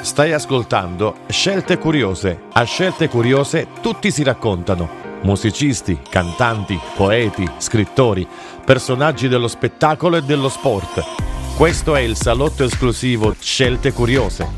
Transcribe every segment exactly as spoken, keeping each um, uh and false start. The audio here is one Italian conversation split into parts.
Stai ascoltando Scelte Curiose. A Scelte Curiose tutti si raccontano. Musicisti, cantanti, poeti, scrittori, personaggi dello spettacolo e dello sport. Questo è il salotto esclusivo Scelte Curiose.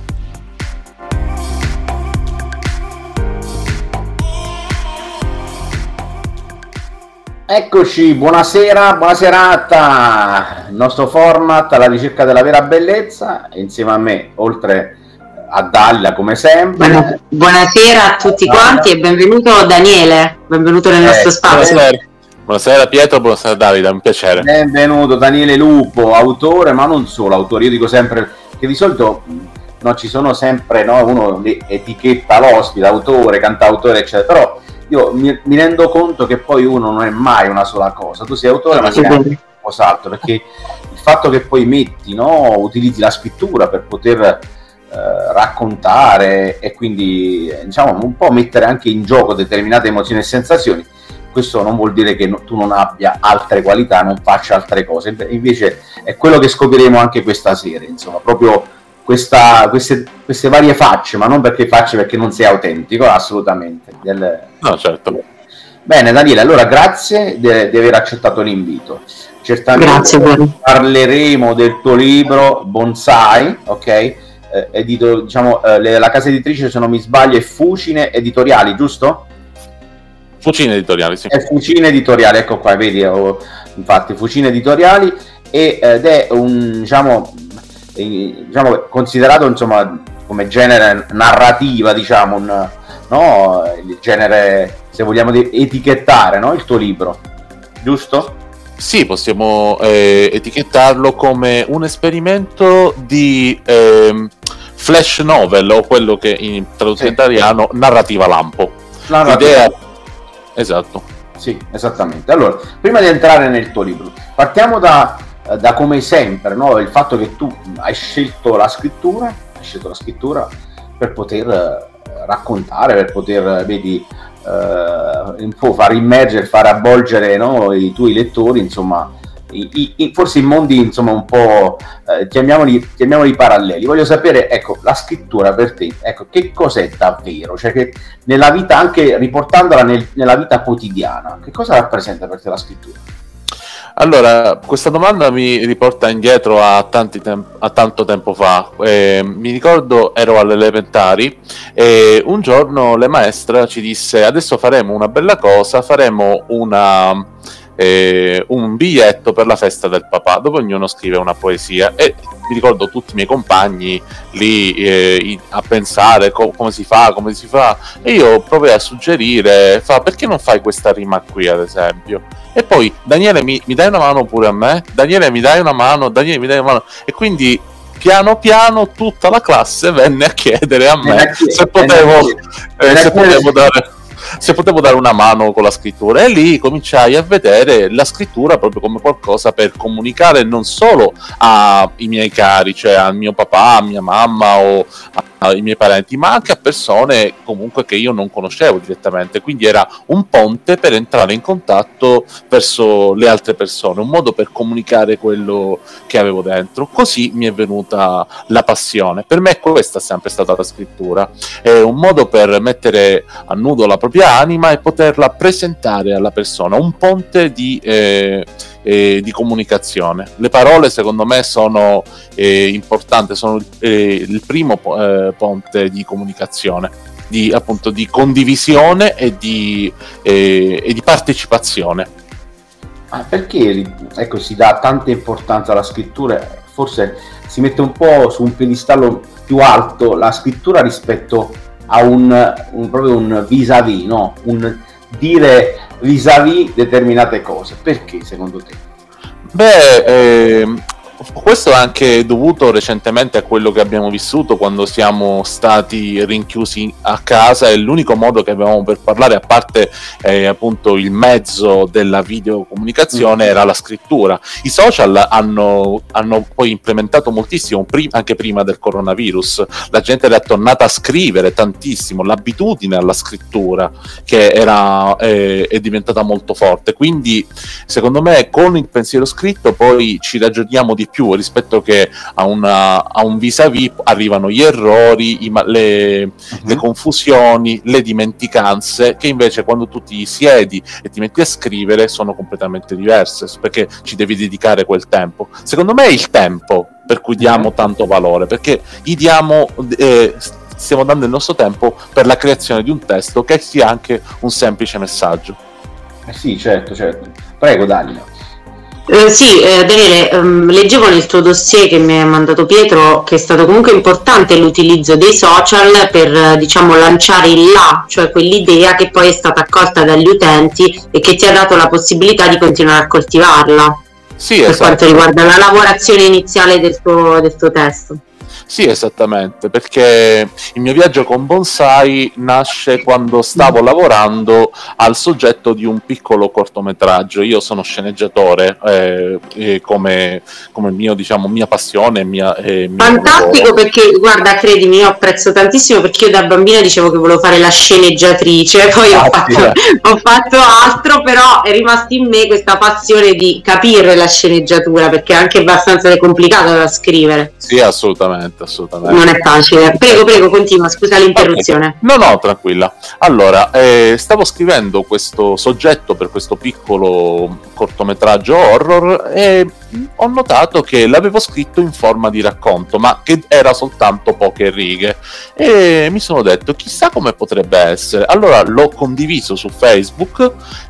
Eccoci, buonasera, buona serata. Il nostro format alla ricerca della vera bellezza, insieme a me, oltre a Dalila come sempre. Buona, buonasera a tutti quanti e benvenuto Daniele, benvenuto nel nostro eh, spazio. Buonasera. Buonasera Pietro, buonasera Davide, è un piacere. Benvenuto Daniele Lupo, autore, ma non solo autore. Io dico sempre che di solito no, ci sono sempre, no, uno etichetta l'ospite, autore, cantautore, eccetera, però io mi, mi rendo conto che poi uno non è mai una sola cosa. Tu sei autore, ma sei anche qualcos'altro, perché il fatto che poi metti, no, utilizzi la scrittura per poter eh, raccontare e quindi diciamo un po' mettere anche in gioco determinate emozioni e sensazioni, questo non vuol dire che no, tu non abbia altre qualità, non faccia altre cose. Invece è quello che scopriremo anche questa sera, insomma, proprio questa, queste, queste varie facce, ma non perché facce perché non sei autentico, assolutamente. Del... No, certo. Bene Daniele, allora grazie di aver accettato l'invito. Certamente Grazie, parleremo del tuo libro Bonsai, ok? Eh, edito, diciamo, eh, le, la casa editrice, se non mi sbaglio, è Fucine Editoriali, giusto? Fucine Editoriali, sì. È Fucine Editoriali, ecco qua, vedi, oh, infatti Fucine Editoriali, e, ed è un, diciamo, eh, diciamo considerato, insomma, come genere narrativa, diciamo, un, no, il genere, se vogliamo etichettare, no, il tuo libro, giusto? Sì, possiamo eh, etichettarlo come un esperimento di eh, flash novel, o quello che in traduzione sì. italiano narrativa lampo. Narrativa. L'idea... Esatto. Sì, esattamente. Allora, prima di entrare nel tuo libro, partiamo da, da come sempre, no? Il fatto che tu hai scelto la scrittura, hai scelto la scrittura per poter eh, raccontare, per poter, vedi, eh, un po' far immergere, far avvolgere, no, i tuoi lettori, insomma, i, i, forse in mondi, insomma, un po' eh, chiamiamoli, chiamiamoli paralleli. Voglio sapere, ecco, la scrittura per te, ecco, che cos'è davvero? Cioè, che nella vita, anche riportandola nel, nella vita quotidiana, che cosa rappresenta per te la scrittura? Allora, questa domanda mi riporta indietro a, tanti tem- a tanto tempo fa. Eh, mi ricordo, ero alle elementari e un giorno la maestra ci disse: adesso faremo una bella cosa, faremo una... Eh, un biglietto per la festa del papà, dove ognuno scrive una poesia. E mi ricordo tutti i miei compagni lì eh, a pensare co- come si fa, come si fa, e io provai a suggerire: fa, perché non fai questa rima qui, ad esempio? E poi Daniele, mi, mi dai una mano pure a me? Daniele, mi dai una mano? Daniele, mi dai una mano? E quindi piano piano tutta la classe venne a chiedere a me se potevo, eh, se potevo dare se potevo dare una mano con la scrittura, e lì cominciai a vedere la scrittura proprio come qualcosa per comunicare non solo ai miei cari, cioè al mio papà, a mia mamma o ai miei parenti, ma anche a persone comunque che io non conoscevo direttamente. Quindi era un ponte per entrare in contatto verso le altre persone, un modo per comunicare quello che avevo dentro. Così mi è venuta la passione. Per me questa è sempre stata la scrittura, è un modo per mettere a nudo la propria anima e poterla presentare alla persona, un ponte di, eh, eh, di comunicazione. Le parole secondo me sono eh, importanti, sono eh, il primo eh, ponte di comunicazione, di, appunto, di condivisione e di, eh, e di partecipazizione. Ah, perché, ecco, si dà tanta importanza alla scrittura? Forse si mette un po' su un piedistallo più alto la scrittura rispetto a un, un proprio un vis-à-vis, no? Un dire vis-à-vis determinate cose. Perché secondo te? Beh, eh, questo è anche dovuto recentemente a quello che abbiamo vissuto quando siamo stati rinchiusi a casa, e l'unico modo che avevamo per parlare, a parte eh, appunto il mezzo della videocomunicazione, mm. era la scrittura. I social hanno, hanno poi implementato moltissimo, prim- anche prima del coronavirus, la gente era tornata a scrivere tantissimo, l'abitudine alla scrittura che era, eh, è diventata molto forte. Quindi secondo me con il pensiero scritto poi ci ragioniamo di di più rispetto che a, una, a un vis-à-vis. Arrivano gli errori, i, le, uh-huh. le confusioni, le dimenticanze, che invece quando tu ti siedi e ti metti a scrivere sono completamente diverse, perché ci devi dedicare quel tempo. Secondo me è il tempo per cui diamo uh-huh. tanto valore, perché gli diamo eh, stiamo dando il nostro tempo per la creazione di un testo che sia anche un semplice messaggio. Eh sì, certo, certo. Prego, Dalia. Eh, sì, eh, Daniele, ehm, leggevo nel tuo dossier che mi ha mandato Pietro che è stato comunque importante l'utilizzo dei social per, eh, diciamo, lanciare il là, cioè quell'idea che poi è stata accolta dagli utenti e che ti ha dato la possibilità di continuare a coltivarla. Sì, per esatto. quanto riguarda la lavorazione iniziale del tuo, del tuo testo. Sì, esattamente, perché il mio viaggio con Bonsai nasce quando stavo lavorando al soggetto di un piccolo cortometraggio. Io sono sceneggiatore, eh, e come, come mio, diciamo, mia passione. Mia, eh, mio Fantastico lavoro. Perché, guarda, credimi, io apprezzo tantissimo, perché io da bambina dicevo che volevo fare la sceneggiatrice, poi ah, ho, fatto, sì. ho fatto altro, però è rimasta in me questa passione di capire la sceneggiatura, perché è anche abbastanza complicato da scrivere. Sì, assolutamente. assolutamente. Non è facile. Prego, prego, continua, scusa l'interruzione. Okay. No, no, tranquilla. Allora, eh, stavo scrivendo questo soggetto per questo piccolo cortometraggio horror e ho notato che l'avevo scritto in forma di racconto, ma che era soltanto poche righe, e mi sono detto chissà come potrebbe essere. Allora l'ho condiviso su Facebook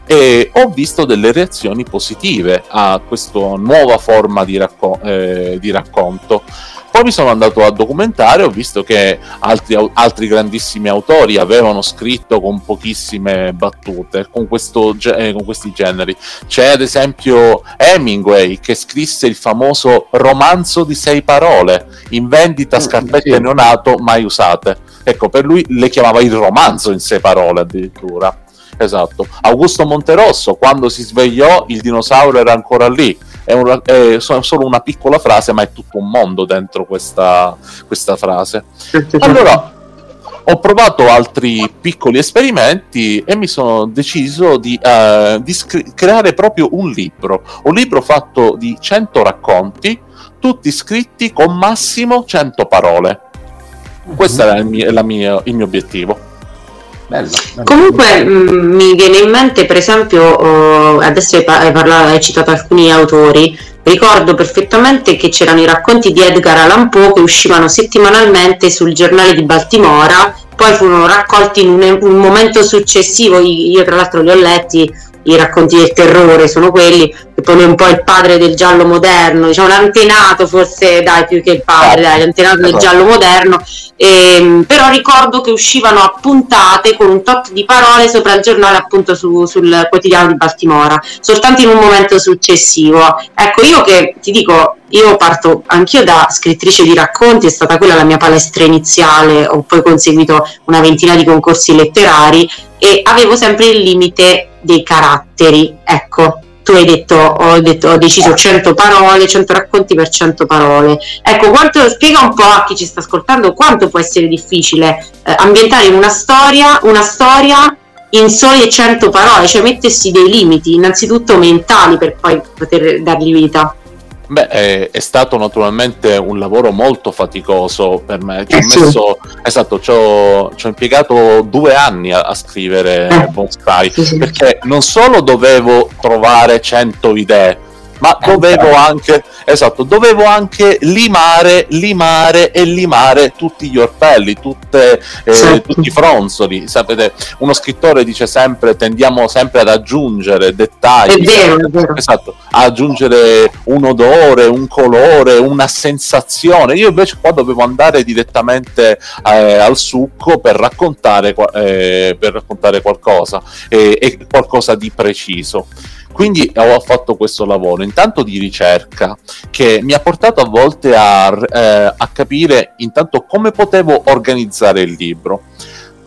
e ho visto delle reazioni positive a questa nuova forma di, racco- eh, di racconto. Poi mi sono andato a documentare, ho visto che altri, altri grandissimi autori avevano scritto con pochissime battute, con, questo, eh, con questi generi. C'è ad esempio Hemingway, che scrisse il famoso romanzo di sei parole, in vendita scarpette sì. neonato mai usate. Ecco, per lui le chiamava il romanzo in sei parole addirittura. Esatto. Augusto Monterosso, quando si svegliò il dinosauro era ancora lì. È, un, è solo una piccola frase, ma è tutto un mondo dentro questa, questa frase. Allora ho provato altri piccoli esperimenti e mi sono deciso di, uh, di scri- creare proprio un libro un libro fatto di cento racconti, tutti scritti con massimo cento parole. Questo era il mio, la mia, il mio obiettivo. Bello, bello. Comunque mh, mi viene in mente, per esempio, uh, adesso hai, parlato, hai citato alcuni autori. Ricordo perfettamente che c'erano i racconti di Edgar Allan Poe che uscivano settimanalmente sul giornale di Baltimora, poi furono raccolti in un, un momento successivo. Io tra l'altro li ho letti, i racconti del terrore sono quelli, che poi è un po' il padre del giallo moderno, diciamo l'antenato forse, dai, più che il padre, dai, l'antenato del giallo moderno. E, però ricordo che uscivano a puntate con un tot di parole sopra il giornale, appunto su, sul quotidiano di Baltimora, soltanto in un momento successivo. Ecco, io che ti dico, io parto anch'io da scrittrice di racconti, è stata quella la mia palestra iniziale, ho poi conseguito una ventina di concorsi letterari e avevo sempre il limite dei caratteri. Ecco, tu hai detto, ho, detto, ho deciso cento parole, cento racconti per cento parole. Ecco, quanto, spiega un po' a chi ci sta ascoltando quanto può essere difficile eh, ambientare in una storia, una storia in sole cento parole, cioè mettersi dei limiti, innanzitutto mentali, per poi poter dargli vita. Beh, è, è stato naturalmente un lavoro molto faticoso per me. Ci ho messo, esatto, ci ho, ci ho impiegato due anni a, a scrivere eh. Bonsai, sì, sì. Perché non solo dovevo trovare cento idee, ma dovevo anche, esatto, dovevo anche limare, limare e limare tutti gli orpelli, tutte, eh, certo. tutti i fronzoli. Sapete, uno scrittore dice sempre, tendiamo sempre ad aggiungere dettagli, è vero, è vero. Esatto, a aggiungere un odore, un colore, una sensazione. Io invece qua dovevo andare direttamente eh, al succo per raccontare, eh, per raccontare qualcosa, eh, e qualcosa di preciso. Quindi ho fatto questo lavoro intanto di ricerca che mi ha portato a volte a, eh, a capire intanto come potevo organizzare il libro.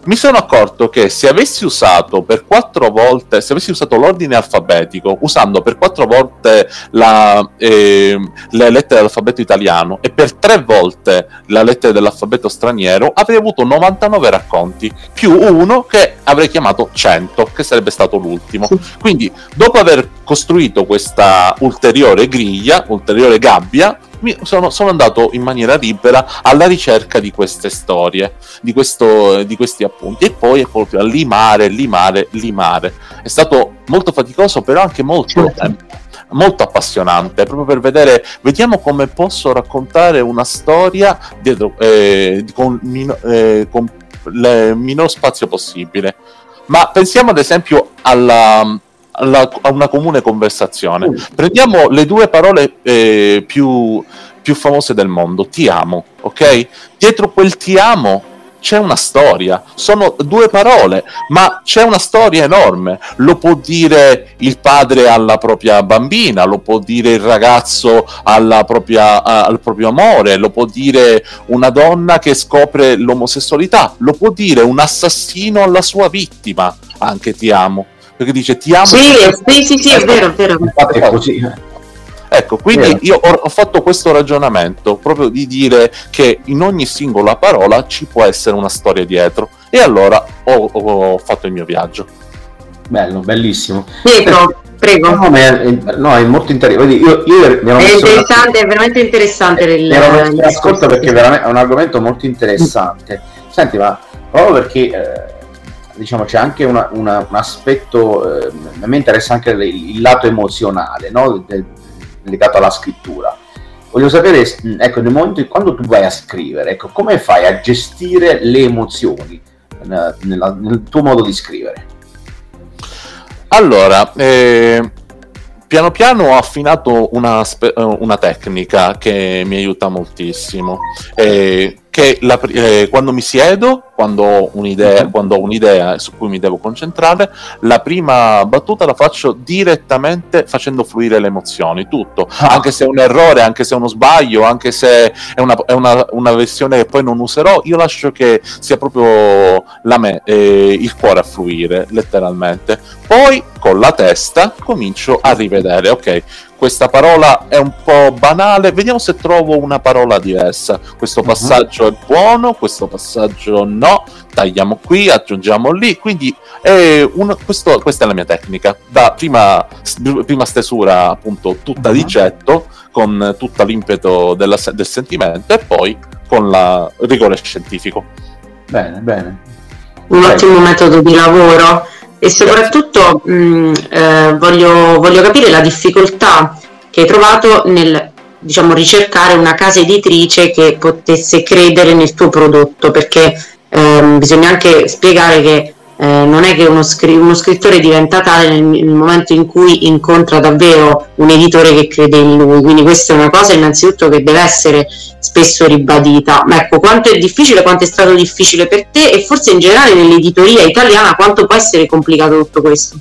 mi sono accorto che se avessi usato per quattro volte, se avessi usato l'ordine alfabetico, usando per quattro volte la, eh, le lettere dell'alfabeto italiano e per tre volte la lettera dell'alfabeto straniero, avrei avuto novantanove racconti, più uno che avrei chiamato cento, che sarebbe stato l'ultimo. Quindi, dopo aver costruito questa ulteriore griglia, ulteriore gabbia, mi sono, sono andato in maniera libera alla ricerca di queste storie, di, questo, di questi appunti, e poi è proprio a limare, limare, limare. È stato molto faticoso, però anche molto, eh, molto appassionante, proprio per vedere, vediamo come posso raccontare una storia dietro, eh, con, mino, eh, con il minor spazio possibile. Ma pensiamo ad esempio alla... Alla, a una comune conversazione. Prendiamo le due parole eh, più, più famose del mondo, ti amo, ok? Dietro quel ti amo c'è una storia, sono due parole, ma c'è una storia enorme. Lo può dire il padre alla propria bambina, lo può dire il ragazzo alla propria, al proprio amore, lo può dire una donna che scopre l'omosessualità, lo può dire un assassino alla sua vittima, anche ti amo. Perché dice ti amo. Sì, sì, sì, sì, è vero, è vero. Infatti è così. Ecco, quindi vero. io ho, ho fatto questo ragionamento proprio di dire che in ogni singola parola ci può essere una storia dietro, e allora ho, ho fatto il mio viaggio. Bello, bellissimo. Pietro, prego. No, ma è, no, è molto interessante. Io, io mi ero È messo interessante, è veramente interessante. Eh, il, mi ero messo il in ascolto perché veramente è un argomento molto interessante. Senti, ma proprio perché eh, diciamo c'è anche una, una, un aspetto, eh, a me interessa anche il, il lato emozionale, no? De, legato alla scrittura. Voglio sapere, ecco, nel momento in quando tu vai a scrivere, ecco, come fai a gestire le emozioni nella, nella, nel tuo modo di scrivere? Allora, eh, piano piano ho affinato una, spe- una tecnica che mi aiuta moltissimo, eh, che la, eh, quando mi siedo, quando ho un'idea, uh-huh. quando ho un'idea su cui mi devo concentrare, la prima battuta la faccio direttamente facendo fluire le emozioni, tutto, ah. anche se è un errore, anche se è uno sbaglio, anche se è una, è una, una versione che poi non userò, io lascio che sia proprio la me, eh, il cuore a fluire, letteralmente. Poi con la testa comincio a rivedere, ok, questa parola è un po' banale, vediamo se trovo una parola diversa, questo passaggio uh-huh. è buono, questo passaggio no, tagliamo qui, aggiungiamo lì, quindi è un, questo, questa è la mia tecnica, da prima, prima stesura appunto tutta uh-huh. di getto, con tutto l'impeto della, del sentimento, e poi con la rigore scientifico. Bene, bene. Un bene. Ottimo metodo di lavoro. E soprattutto mh, eh, voglio, voglio capire la difficoltà che hai trovato nel, diciamo, ricercare una casa editrice che potesse credere nel tuo prodotto, perché eh, bisogna anche spiegare che eh, non è che uno, scri- uno scrittore diventa tale nel, nel momento in cui incontra davvero un editore che crede in lui, quindi questa è una cosa innanzitutto che deve essere spesso ribadita. Ma ecco, quanto è difficile, quanto è stato difficile per te, e forse in generale nell'editoria italiana, quanto può essere complicato tutto questo?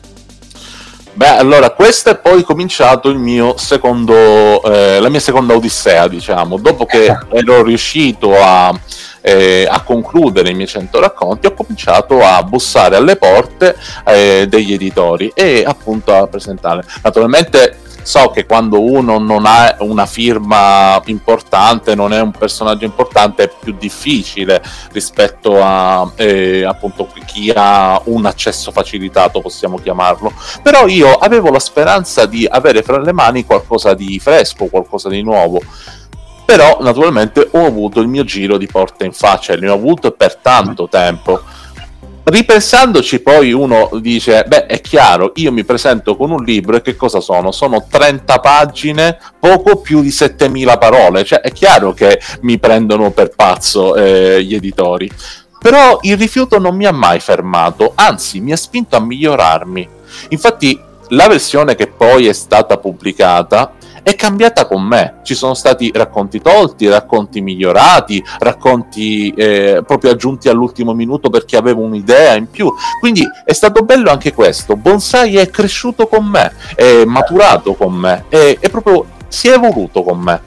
Beh, allora, questo è poi cominciato il mio secondo, eh, la mia seconda odissea, diciamo. Dopo che ero riuscito a, eh, a concludere i miei cento racconti, ho cominciato a bussare alle porte eh, degli editori e appunto a presentare. Naturalmente so che quando uno non ha una firma importante, non è un personaggio importante, è più difficile rispetto a eh, appunto chi ha un accesso facilitato, possiamo chiamarlo. Però io avevo la speranza di avere fra le mani qualcosa di fresco, qualcosa di nuovo. Però naturalmente ho avuto il mio giro di porte in faccia, e ne ho avuto per tanto tempo. Ripensandoci poi uno dice, beh, è chiaro, io mi presento con un libro e che cosa sono? Sono trenta pagine, poco più di settemila parole, cioè è chiaro che mi prendono per pazzo eh, gli editori. Però il rifiuto non mi ha mai fermato, anzi mi ha spinto a migliorarmi. Infatti la versione che poi è stata pubblicata è cambiata con me, ci sono stati racconti tolti, racconti migliorati, racconti eh, proprio aggiunti all'ultimo minuto perché avevo un'idea in più, quindi è stato bello anche questo. Bonsai è cresciuto con me, è maturato con me, è, è proprio si è evoluto con me.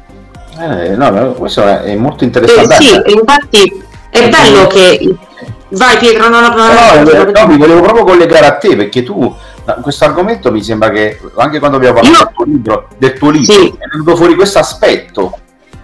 Eh, no, questo è molto interessante. Eh, sì, infatti è bello che Vai Pietro, non ho no, no, no, mi volevo proprio collegare a te, perché tu questo argomento mi sembra che anche quando abbiamo parlato Io... del tuo libro, del tuo libro sì. è venuto fuori questo aspetto.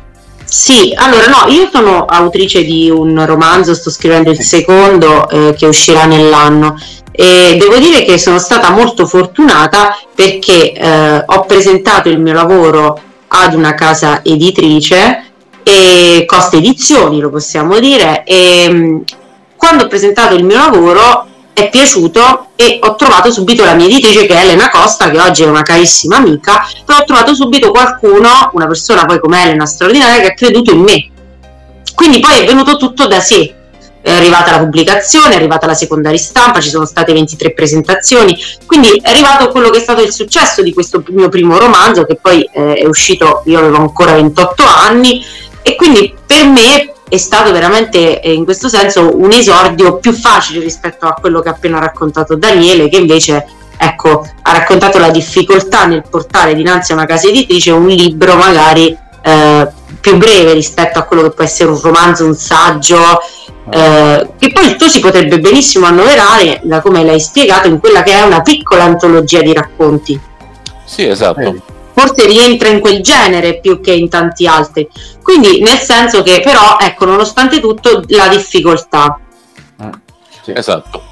Sì, allora no, io sono autrice di un romanzo, sto scrivendo il secondo eh, che uscirà nell'anno e devo dire che sono stata molto fortunata perché eh, ho presentato il mio lavoro ad una casa editrice e Costa Edizioni, lo possiamo dire, e mh, quando ho presentato il mio lavoro è piaciuto e ho trovato subito la mia editrice, che è Elena Costa, che oggi è una carissima amica, però ho trovato subito qualcuno, una persona poi come Elena straordinaria, che ha creduto in me. Quindi poi è venuto tutto da sé, è arrivata la pubblicazione, è arrivata la seconda ristampa, ci sono state ventitré presentazioni, quindi è arrivato quello che è stato il successo di questo mio primo romanzo, che poi eh, è uscito, io avevo ancora ventotto anni, e quindi per me è stato veramente in questo senso un esordio più facile rispetto a quello che ha appena raccontato Daniele, che invece ecco ha raccontato la difficoltà nel portare dinanzi a una casa editrice un libro magari eh, più breve rispetto a quello che può essere un romanzo, un saggio, eh, che poi il tuo si potrebbe benissimo annoverare, da come l'hai spiegato, in quella che è una piccola antologia di racconti. Sì, esatto. Eh. Forse rientra in quel genere più che in tanti altri, quindi nel senso che però ecco, nonostante tutto, la difficoltà. Mm, sì. Esatto.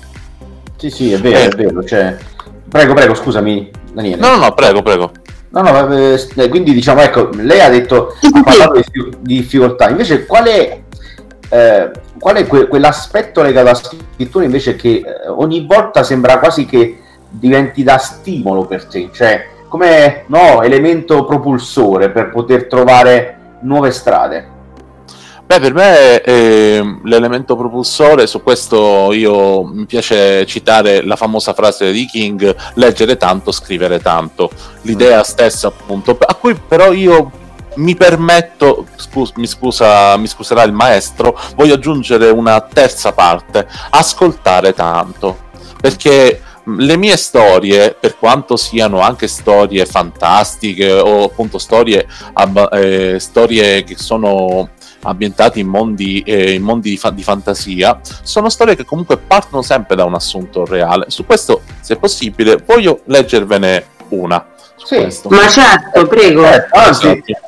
Sì, sì, è vero, eh. è vero. Cioè... Prego, prego, scusami, Daniele. No, no, no, prego, prego. No, no, eh, quindi diciamo, ecco, lei ha detto, sì, ha parlato di, di difficoltà, invece qual è, eh, qual è que- quell'aspetto legato alla scrittura invece che eh, ogni volta sembra quasi che diventi da stimolo per te, cioè come no, elemento propulsore per poter trovare nuove strade? Beh, per me eh, l'elemento propulsore, su questo io mi piace citare la famosa frase di King: leggere tanto, scrivere tanto. L'idea mm. stessa, appunto, a cui però io mi permetto, scus- mi, scusa, mi scuserà il maestro, voglio aggiungere una terza parte: ascoltare tanto, perché le mie storie, per quanto siano anche storie fantastiche o appunto storie, ab- eh, storie che sono ambientate in mondi, eh, in mondi di, fa- di fantasia, sono storie che comunque partono sempre da un assunto reale. Su questo, se possibile, voglio leggervene una. Sì, questo. Ma certo, prego. Eh, anzi,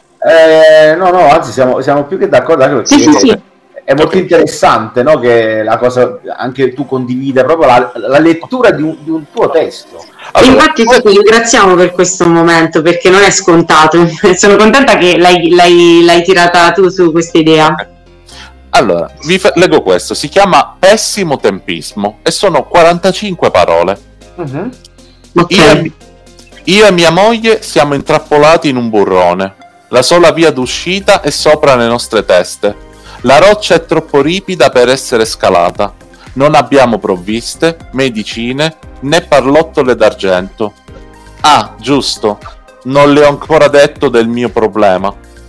eh, no, no, anzi siamo, siamo più che d'accordo, anche perché sì, sì, sì. è molto interessante, no, che la cosa anche tu condivida proprio la, la lettura di un, di un tuo testo. Allora, infatti sì, ti ringraziamo per questo momento, perché non è scontato. Sono contenta che l'hai, l'hai, l'hai tirata tu su questa idea. Allora, vi fa- leggo questo, si chiama Pessimo tempismo e sono quarantacinque parole. Uh-huh. Okay. Io, e, io e mia moglie siamo intrappolati in un burrone. La sola via d'uscita è sopra le nostre teste. La roccia è troppo ripida per essere scalata. Non abbiamo provviste, medicine, né parlottole d'argento. Ah, giusto, non le ho ancora detto del mio problema.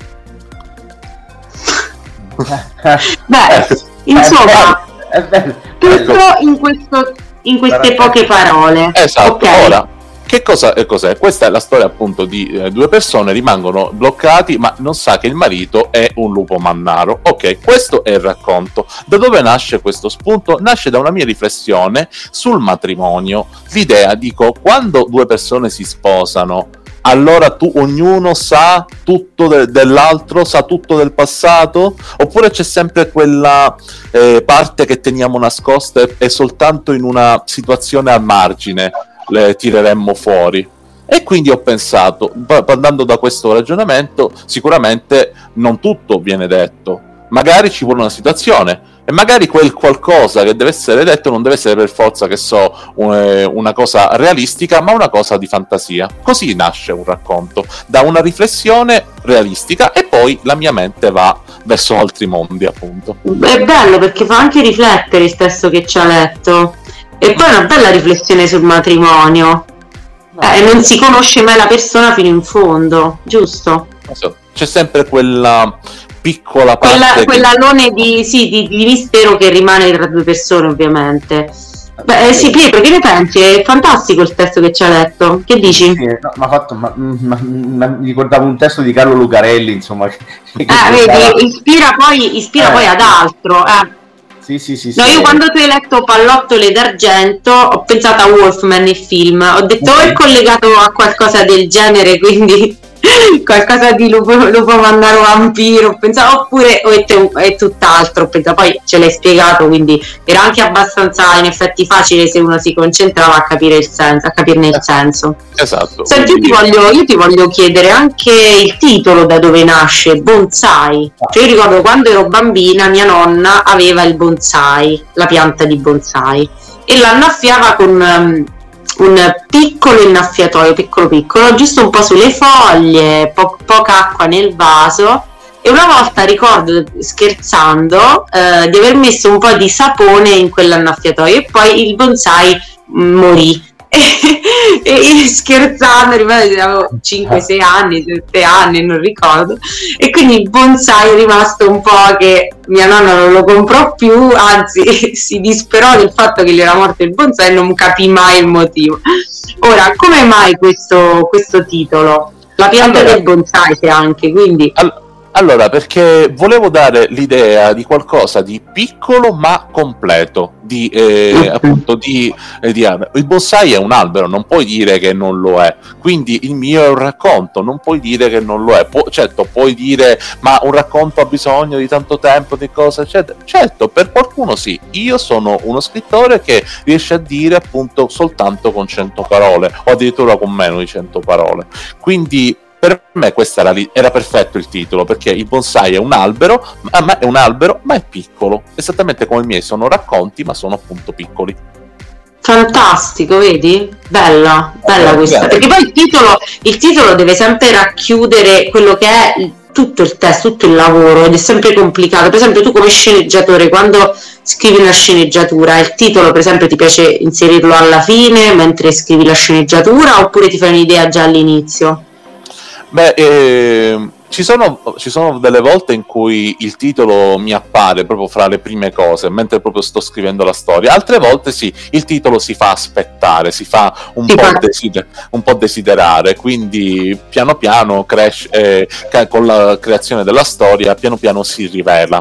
Beh, insomma, tutto in, questo, in queste poche parole. Esatto, okay. Ora, che cosa è cos'è? Questa è la storia appunto di eh, due persone, rimangono bloccati, ma non sa che il marito è un lupo mannaro. Ok, questo è il racconto. Da dove nasce questo spunto? Nasce da una mia riflessione sul matrimonio. L'idea, dico, quando due persone si sposano, allora tu, ognuno sa tutto de- dell'altro, sa tutto del passato? Oppure c'è sempre quella eh, parte che teniamo nascosta e, e soltanto in una situazione al margine le tireremmo fuori? E quindi ho pensato, andando da questo ragionamento, sicuramente non tutto viene detto, magari ci vuole una situazione e magari quel qualcosa che deve essere detto non deve essere per forza, che so, una cosa realistica, ma una cosa di fantasia. Così nasce un racconto, da una riflessione realistica, e poi la mia mente va verso altri mondi, appunto. È bello perché fa anche riflettere il testo che ci ha letto. E poi è una bella riflessione sul matrimonio. No. Eh, non si conosce mai la persona fino in fondo, giusto? C'è sempre quella piccola parte quella, che... quell'alone di, sì, di, di mistero che rimane tra due persone, ovviamente. Beh, eh, sì, Pietro, che ne pensi? È fantastico il testo che ci ha letto. Che dici? Sì, no, ma fatto, ma, ma, ma, mi ricordavo un testo di Carlo Lucarelli, insomma. Che, che eh, vedi, ispira poi, ispira eh, poi ad altro. Eh. Sì, sì, sì, no, sì. io quando tu hai letto Pallottole d'argento ho pensato a Wolfman, il film, ho detto o è collegato a qualcosa del genere, quindi qualcosa di lupo, lupo mandaro vampiro, pensavo, oppure o è, te, è tutt'altro, pensa, poi ce l'hai spiegato, quindi era anche abbastanza in effetti facile se uno si concentrava a capire il senso, a capirne il senso. Esatto. Senti, quindi... io, ti voglio, io ti voglio chiedere anche il titolo, da dove nasce, bonsai. Cioè io ricordo quando ero bambina mia nonna aveva il bonsai, la pianta di bonsai, e la annaffiava con um, un piccolo innaffiatoio, piccolo piccolo, giusto un po' sulle foglie, po- poca acqua nel vaso. E una volta ricordo, scherzando, eh, di aver messo un po' di sapone in quell'annaffiatoio e poi il bonsai morì. E io scherzando, avevo cinque sei anni, sette anni, non ricordo, e quindi il bonsai è rimasto un po' che mia nonna non lo comprò più, anzi si disperò del fatto che gli era morto il bonsai e non capì mai il motivo. Ora, come mai questo, questo titolo? La pianta allora, del bonsai c'è anche, quindi... All- Allora, perché volevo dare l'idea di qualcosa di piccolo ma completo, di eh, appunto di, eh, di il bonsai è un albero, non puoi dire che non lo è, quindi il mio è un racconto, non puoi dire che non lo è. Pu- certo, puoi dire ma un racconto ha bisogno di tanto tempo, di cosa eccetera. Certo, per qualcuno sì, io sono uno scrittore che riesce a dire appunto soltanto con cento parole o addirittura con meno di cento parole, quindi per me questo era, era perfetto il titolo, perché il bonsai è un albero, ma è un albero, ma è piccolo, esattamente come i miei sono racconti, ma sono appunto piccoli. Fantastico, vedi? Bella, bella eh, questa, perché poi il titolo, il titolo deve sempre racchiudere quello che è tutto il testo, tutto il lavoro, ed è sempre complicato. Per esempio tu come sceneggiatore, quando scrivi una sceneggiatura, il titolo per esempio ti piace inserirlo alla fine mentre scrivi la sceneggiatura, oppure ti fai un'idea già all'inizio? Beh, eh, ci sono, ci sono delle volte in cui il titolo mi appare proprio fra le prime cose, mentre proprio sto scrivendo la storia. Altre volte sì, il titolo si fa aspettare, si fa un, po', desider- un po' desiderare, quindi piano piano cresce, eh, con la creazione della storia, piano piano si rivela.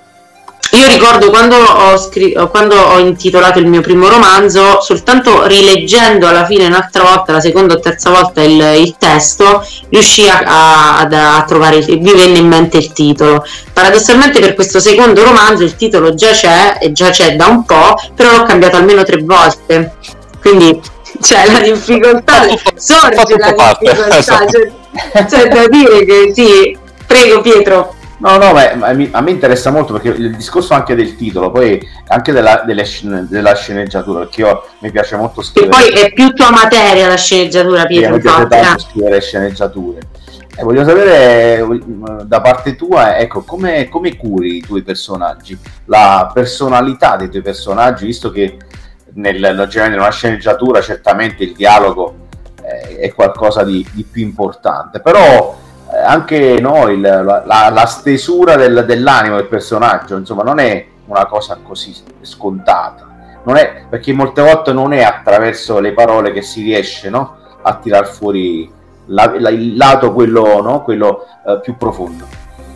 Io ricordo quando ho, scr- quando ho intitolato il mio primo romanzo, soltanto rileggendo alla fine un'altra volta, la seconda o terza volta il, il testo, riuscii a, a, a trovare, mi venne in mente il titolo. Paradossalmente per questo secondo romanzo il titolo già c'è, e già c'è da un po', però l'ho cambiato almeno tre volte. Quindi c'è la difficoltà, sorge la difficoltà, c'è, c'è da dire che sì. Prego Pietro. No, no, ma a me interessa molto perché il discorso anche del titolo, poi anche della, delle, della sceneggiatura, perché io mi piace molto scrivere. E poi è più tua materia la sceneggiatura, Pietro. Mi piace tanto scrivere sceneggiature. E voglio sapere da parte tua, ecco, come, come curi i tuoi personaggi, la personalità dei tuoi personaggi, visto che nel, in una sceneggiatura certamente il dialogo eh, è qualcosa di, di più importante, però anche no, il, la, la stesura del, dell'animo del personaggio, insomma, non è una cosa così scontata, non è, perché molte volte non è attraverso le parole che si riesce, no, a tirar fuori la, la, il lato quello, no, quello eh, più profondo.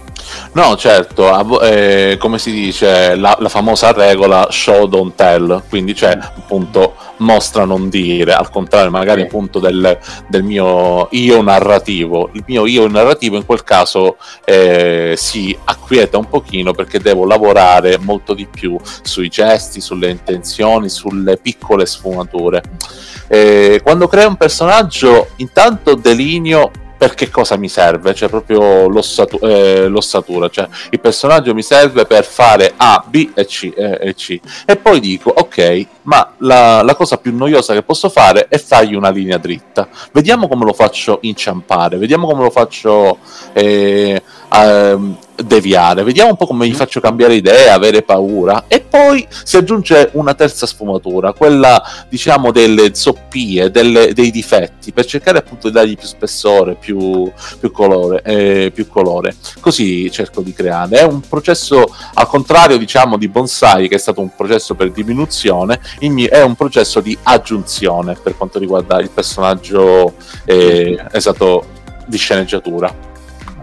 No, certo, eh, come si dice, la, la famosa regola show don't tell, quindi c'è appunto mostra non dire, al contrario magari appunto del, del mio io narrativo, il mio io narrativo in quel caso eh, si acquieta un pochino perché devo lavorare molto di più sui gesti, sulle intenzioni, sulle piccole sfumature. Eh, quando creo un personaggio intanto delineo per che cosa mi serve, cioè proprio l'ossatu- eh, l'ossatura, cioè il personaggio mi serve per fare A, B e C, eh, e C, e poi dico ok, ma la, la cosa più noiosa che posso fare è fargli una linea dritta, vediamo come lo faccio inciampare, vediamo come lo faccio eh, eh, deviare, vediamo un po' come gli faccio cambiare idea, avere paura, e poi si aggiunge una terza sfumatura, quella diciamo delle zoppie, delle, dei difetti, per cercare appunto di dargli più spessore, più, più colore, eh, più colore, così cerco di creare. È un processo al contrario diciamo di Bonsai, che è stato un processo per diminuzione, il mio è un processo di aggiunzione per quanto riguarda il personaggio eh, esatto di sceneggiatura.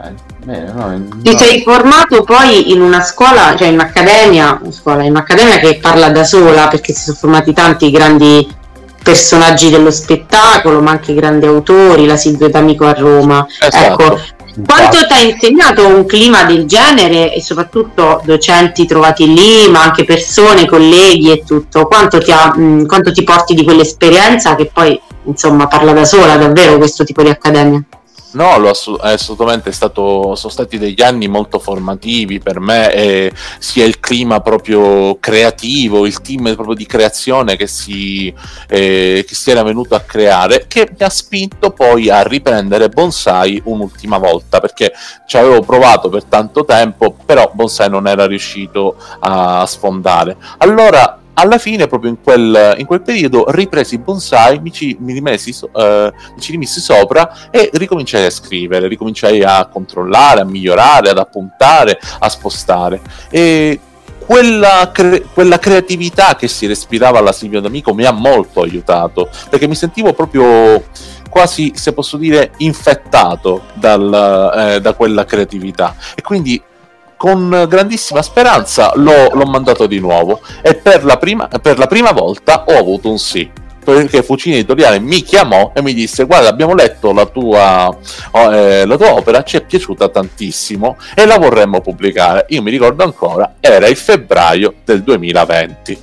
Bene, no, no. Ti sei formato poi in una scuola, cioè in un'accademia, una scuola, in un'accademia che parla da sola, perché si sono formati tanti grandi personaggi dello spettacolo, ma anche grandi autori, la Silvio D'Amico a Roma. Esatto. Ecco, quanto ti ha insegnato un clima del genere e soprattutto docenti trovati lì, ma anche persone, colleghi e tutto? Quanto ti, ha, mh, quanto ti porti di quell'esperienza che poi, insomma, parla da sola davvero questo tipo di accademia? No, lo assu- è assolutamente stato, sono stati degli anni molto formativi per me, e sia il clima proprio creativo, il team proprio di creazione che si, eh, che si era venuto a creare, che mi ha spinto poi a riprendere Bonsai un'ultima volta, perché ci avevo provato per tanto tempo, però Bonsai non era riuscito a sfondare. Allora, alla fine, proprio in quel, in quel periodo, ripresi Bonsai, mi ci, mi, rimesi, eh, mi ci rimessi sopra e ricominciai a scrivere, ricominciai a controllare, a migliorare, ad appuntare, a spostare. E quella, cre- quella creatività che si respirava alla Silvio D'Amico mi ha molto aiutato, perché mi sentivo proprio quasi, se posso dire, infettato dal, eh, da quella creatività. E quindi, con grandissima speranza, l'ho, l'ho mandato di nuovo, e per la, prima, per la prima volta ho avuto un sì, perché Fucina Editoriale mi chiamò e mi disse: guarda, abbiamo letto la tua, eh, la tua opera, ci è piaciuta tantissimo e la vorremmo pubblicare. Io mi ricordo ancora, era il febbraio del duemilaventi.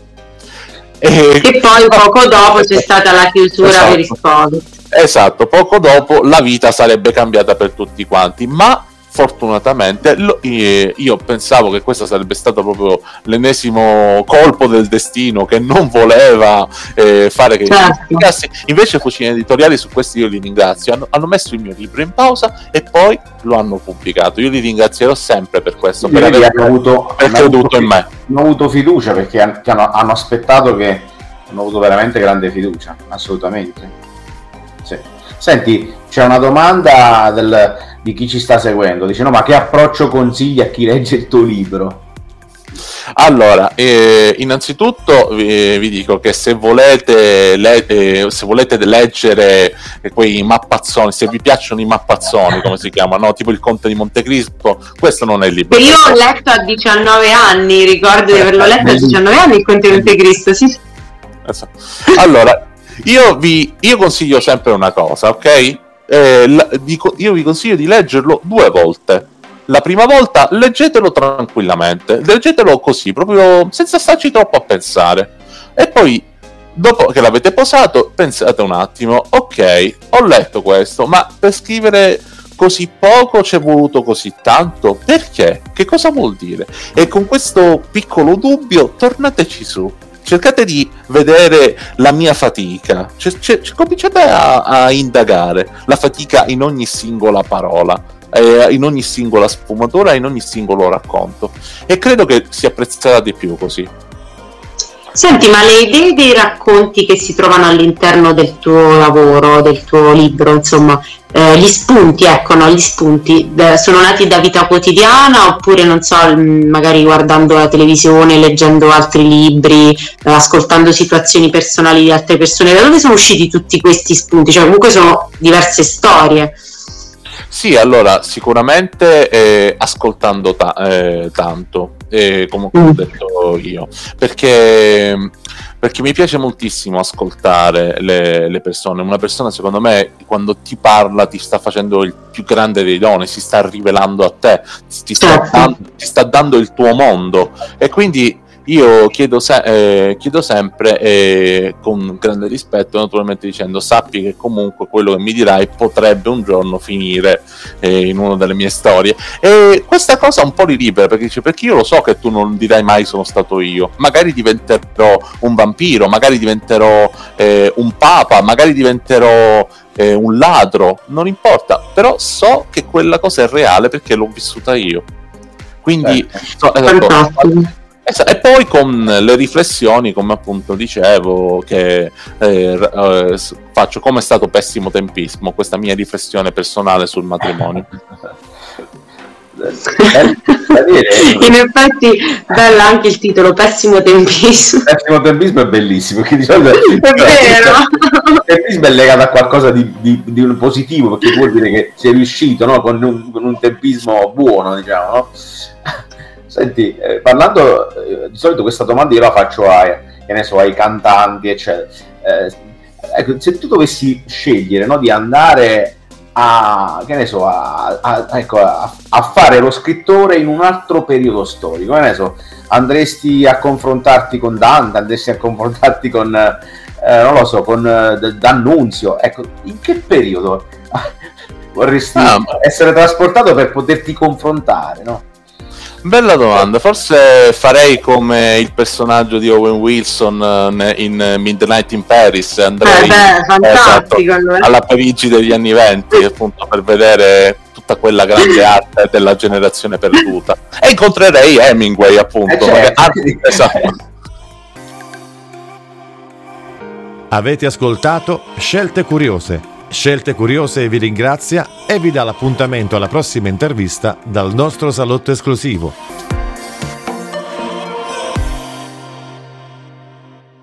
E, e poi poco dopo c'è stata la chiusura, esatto, per il Covid. Esatto, poco dopo la vita sarebbe cambiata per tutti quanti, ma fortunatamente lo, io pensavo che questo sarebbe stato proprio l'ennesimo colpo del destino che non voleva eh, fare che certo. Invece Fucina Editoriali, su questo io li ringrazio, hanno, hanno messo il mio libro in pausa e poi lo hanno pubblicato. Io li ringrazierò sempre per questo, per aver avuto, creduto avuto, in me. Hanno avuto fiducia, perché hanno, hanno aspettato, che hanno avuto veramente grande fiducia, assolutamente. Sì. Senti, c'è una domanda del, di chi ci sta seguendo, dice: no, ma che approccio consigli a chi legge il tuo libro? Allora, eh, innanzitutto eh, vi dico che se volete, le- eh, se volete leggere quei mappazzoni, se vi piacciono i mappazzoni, come si chiamano, no? Tipo il Conte di Montecristo, questo non è il libro. E io ho letto a diciannove anni, ricordo di averlo letto a diciannove anni, il Conte di Montecristo, sì. Allora, io vi io consiglio sempre una cosa, ok? Eh, la, dico, io vi consiglio di leggerlo due volte. La prima volta leggetelo tranquillamente, leggetelo così, proprio senza starci troppo a pensare, e poi dopo che l'avete posato pensate un attimo: ok, ho letto questo, ma per scrivere così poco ci è voluto così tanto, perché? Che cosa vuol dire? E con questo piccolo dubbio tornateci su, cercate di vedere la mia fatica, c- c- cominciate a, a indagare la fatica in ogni singola parola, eh, in ogni singola sfumatura, in ogni singolo racconto, e credo che si apprezzerà di più così. Senti, ma le idee dei racconti che si trovano all'interno del tuo lavoro, del tuo libro, insomma, eh, gli spunti, ecco, no, gli spunti, eh, sono nati da vita quotidiana, oppure, non so, magari guardando la televisione, leggendo altri libri, eh, ascoltando situazioni personali di altre persone? Da dove sono usciti tutti questi spunti? Cioè, comunque sono diverse storie. Sì, allora, sicuramente eh, ascoltando ta- eh, tanto, eh, come ho detto io, perché, perché mi piace moltissimo ascoltare le, le persone. Una persona, secondo me, quando ti parla ti sta facendo il più grande dei doni, si sta rivelando a te, ti sta, dan- ti sta dando il tuo mondo, e quindi io chiedo, se- eh, chiedo sempre, eh, con grande rispetto, naturalmente, dicendo: sappi che comunque quello che mi dirai potrebbe un giorno finire eh, in una delle mie storie. E questa cosa un po' li libera, perché dice: perché io lo so che tu non dirai mai sono stato io, magari diventerò un vampiro, magari diventerò eh, un papa, magari diventerò eh, un ladro, non importa, però so che quella cosa è reale perché l'ho vissuta io. Quindi so, ecco, e poi con le riflessioni, come appunto dicevo, che eh, eh, faccio, come è stato pessimo tempismo, questa mia riflessione personale sul matrimonio. In effetti bella anche il titolo, pessimo tempismo. Pessimo tempismo è bellissimo, che di solito è vero. Il tempismo è legato a qualcosa di, di, di un positivo, perché vuol dire che sei riuscito, no? con, un, con un tempismo buono, diciamo, no? Senti, eh, parlando eh, di solito questa domanda io la faccio ai, che ne so, ai cantanti, eccetera. Eh, ecco, se tu dovessi scegliere, no, di andare a, che ne so, a, a, ecco, a, a fare lo scrittore in un altro periodo storico, che ne so, andresti a confrontarti con Dante, andresti a confrontarti con, eh, non lo so, con eh, D'Annunzio, ecco, in che periodo vorresti ah, essere trasportato per poterti confrontare, no? Bella domanda, forse farei come il personaggio di Owen Wilson in Midnight in Paris, andrei eh beh, fantastico, esatto, alla Parigi degli anni venti, appunto, per vedere tutta quella grande arte della generazione perduta, e incontrerei Hemingway, appunto, eh certo. perché, esatto. Avete ascoltato Scelte Curiose. Scelte Curiose vi ringrazia e vi dà l'appuntamento alla prossima intervista dal nostro salotto esclusivo.